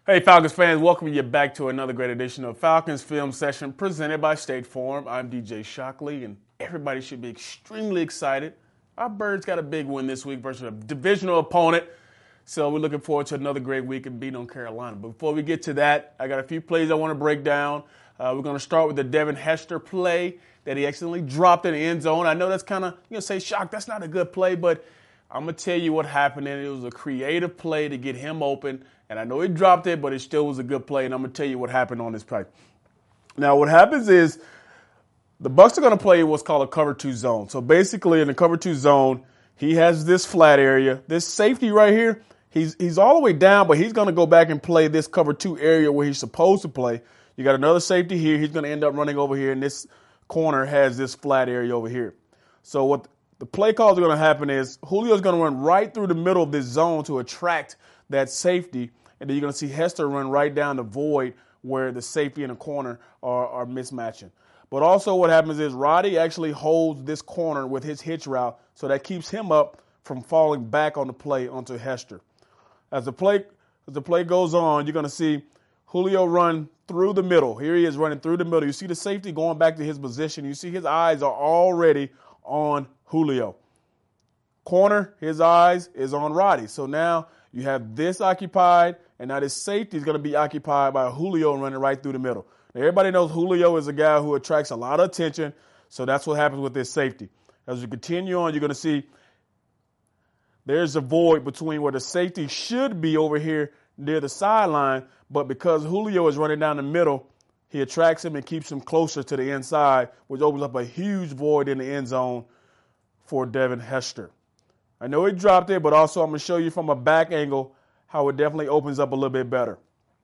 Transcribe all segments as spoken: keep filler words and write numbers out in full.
Hey Falcons fans, welcome you back to another great edition of Falcons Film Session presented by State Farm. I'm D J Shockley, and everybody should be extremely excited. Our Birds got a big win this week versus a divisional opponent, so we're looking forward to another great week of beating on Carolina. But before we get to that, I got a few plays I want to break down. Uh, we're going to start with the Devin Hester play that he accidentally dropped in the end zone. I know that's kind of, you're going to say, Shock, that's not a good play, but I'm going to tell you what happened, and it was a creative play to get him open. And I know he dropped it, but it still was a good play, and I'm going to tell you what happened on this play. Now, what happens is the Bucs are going to play what's called a cover two zone. So basically, in the cover two zone, he has this flat area. This safety right here, he's he's all the way down, but he's going to go back and play this cover two area where he's supposed to play. You got another safety here. He's going to end up running over here, and this corner has this flat area over here. So what the play calls are going to happen is Julio's going to run right through the middle of this zone to attract that safety, and then you're going to see Hester run right down the void where the safety and the corner are, are mismatching. But also what happens is Roddy actually holds this corner with his hitch route, so that keeps him up from falling back on the play onto Hester. As the play as the play goes on, you're going to see Julio run through the middle. Here he is running through the middle. You see the safety going back to his position. You see his eyes are already on Julio. Corner, his eyes is on Roddy. So now you have this occupied, and now this safety is going to be occupied by Julio running right through the middle. Now, everybody knows Julio is a guy who attracts a lot of attention, so that's what happens with this safety. As you continue on, you're going to see there's a void between where the safety should be over here near the sideline, but because Julio is running down the middle, he attracts him and keeps him closer to the inside, which opens up a huge void in the end zone for Devin Hester. I know he dropped it, but also I'm going to show you from a back angle how it definitely opens up a little bit better.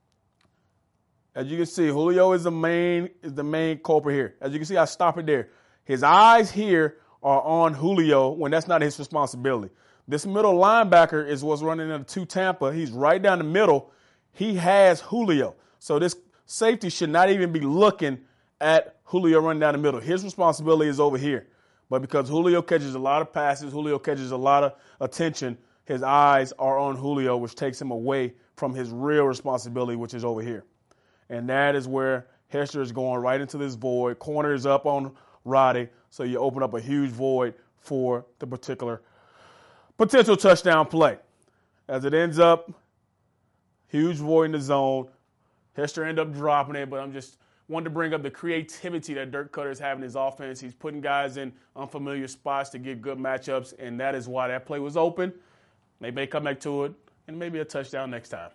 As you can see, Julio is the main is the main culprit here. As you can see, I stop it there. His eyes here are on Julio when that's not his responsibility. This middle linebacker is what's running into Tampa. He's right down the middle. He has Julio. So this safety should not even be looking at Julio running down the middle. His responsibility is over here. But because Julio catches a lot of passes, Julio catches a lot of attention, his eyes are on Julio, which takes him away from his real responsibility, which is over here. And that is where Hester is going right into this void. Corner is up on Roddy, so you open up a huge void for the particular potential touchdown play. As it ends up, huge void in the zone. Hester ended up dropping it, but I'm just wanted to bring up the creativity that Dirk Koetter is having in his offense. He's putting guys in unfamiliar spots to get good matchups, and that is why that play was open. They may come back to it, and maybe a touchdown next time.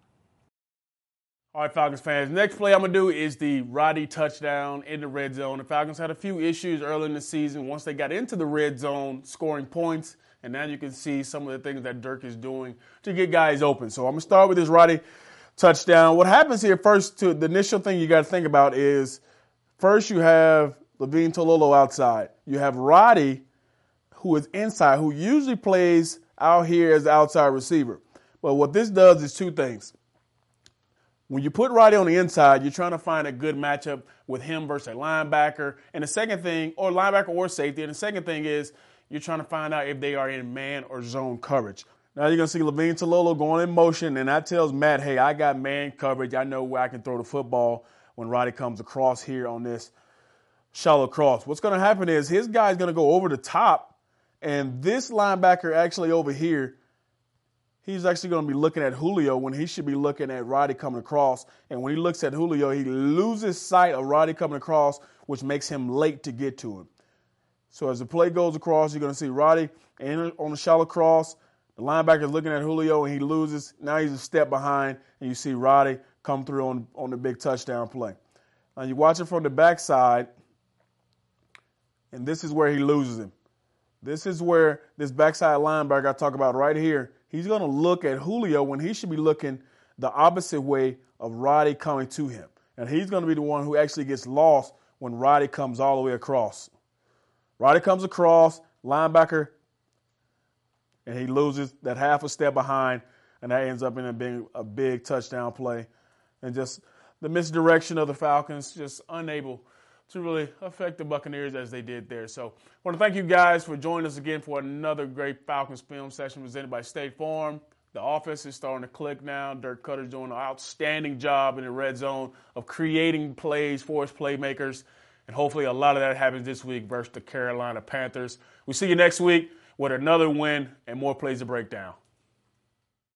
All right, Falcons fans, next play I'm going to do is the Roddy touchdown in the red zone. The Falcons had a few issues early in the season once they got into the red zone scoring points, and now you can see some of the things that Dirk is doing to get guys open. So I'm going to start with this Roddy touchdown. What happens here first, to the initial thing you got to think about is first you have Levine Toilolo outside. You have Roddy, who is inside, who usually plays out here as the outside receiver. But what this does is two things. When you put Roddy on the inside, you're trying to find a good matchup with him versus a linebacker. And the second thing, or linebacker or safety, and the second thing is you're trying to find out if they are in man or zone coverage. Now you're going to see Levine Toilolo going in motion, and that tells Matt, hey, I got man coverage. I know where I can throw the football when Roddy comes across here on this shallow cross. What's going to happen is his guy's going to go over the top, and this linebacker actually over here, he's actually going to be looking at Julio when he should be looking at Roddy coming across. And when he looks at Julio, he loses sight of Roddy coming across, which makes him late to get to him. So as the play goes across, you're going to see Roddy in on the shallow cross. The linebacker is looking at Julio, and he loses. Now he's a step behind, and you see Roddy come through on, on the big touchdown play. Now you watch it from the backside, and this is where he loses him. This is where this backside linebacker I talk about right here, he's going to look at Julio when he should be looking the opposite way of Roddy coming to him. And he's going to be the one who actually gets lost when Roddy comes all the way across. Roddy comes across, linebacker, and he loses that half a step behind, and that ends up in a big, a big touchdown play. And just the misdirection of the Falcons, just unable to really affect the Buccaneers as they did there. So I want to thank you guys for joining us again for another great Falcons film session presented by State Farm. The offense is starting to click now. Dirk Cutter's doing an outstanding job in the red zone of creating plays for his playmakers. And hopefully a lot of that happens this week versus the Carolina Panthers. We see you next week with another win and more plays to break down.